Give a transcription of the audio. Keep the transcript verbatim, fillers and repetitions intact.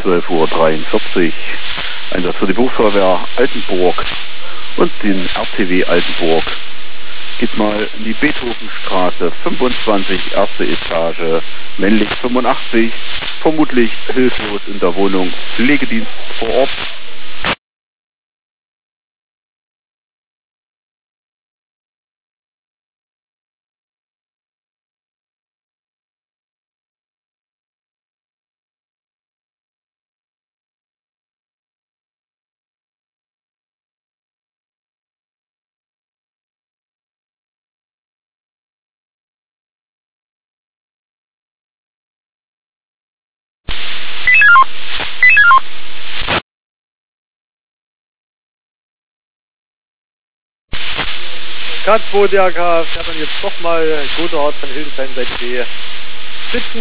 zwölf Uhr dreiundvierzig. Einsatz für die Berufsfeuerwehr Altenburg und den R T W Altenburg. Geht mal in die Beethovenstraße fünfundzwanzig, erste Etage, männlich fünfundachtzig, vermutlich hilflos in der Wohnung, Pflegedienst vor Ort. K zwei D R K fährt dann jetzt doch mal Gotthard von Hildesheim Seite B. Sitzen